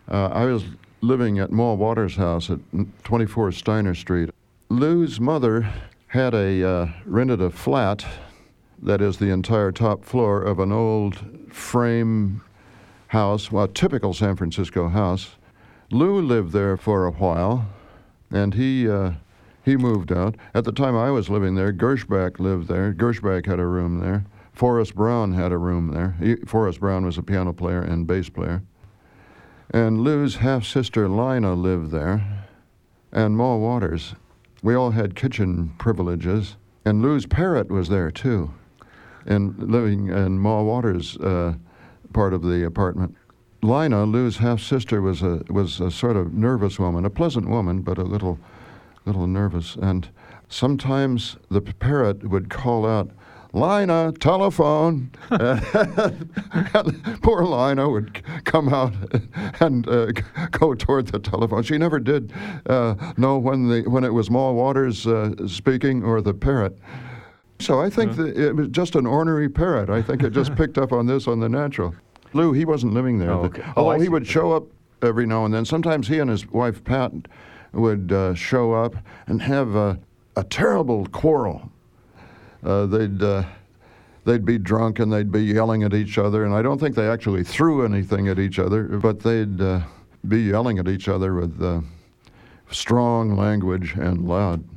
I was living at Ma Waters' house at 24 Steiner Street. Lou's mother had rented a flat, that is the entire top floor of an old frame house, well, a typical San Francisco house. Lou lived there for a while, and he moved out. At the time I was living there, Gershback lived there. Gershback had a room there. Forrest Brown had a room there. Forrest Brown was a piano player and bass player. And Lou's half-sister Lina lived there, and Ma Waters. We all had kitchen privileges, and Lou's parrot was there too, and living in Ma Waters' part of the apartment. Lina, Lou's half-sister, was a sort of nervous woman, a pleasant woman, but a little nervous. And sometimes the parrot would call out, "Lina, telephone!" And poor Lina would come out and go toward the telephone. She never did know when it was Ma Waters speaking or the parrot. So I think that it was just an ornery parrot. I think it just picked up on this on the natural. Lou, he wasn't living there. Okay. Although he would show up every now and then. Sometimes he and his wife, Pat, would show up and have a terrible quarrel. They'd be drunk and they'd be yelling at each other, and I don't think they actually threw anything at each other, but they'd be yelling at each other with strong language and loud.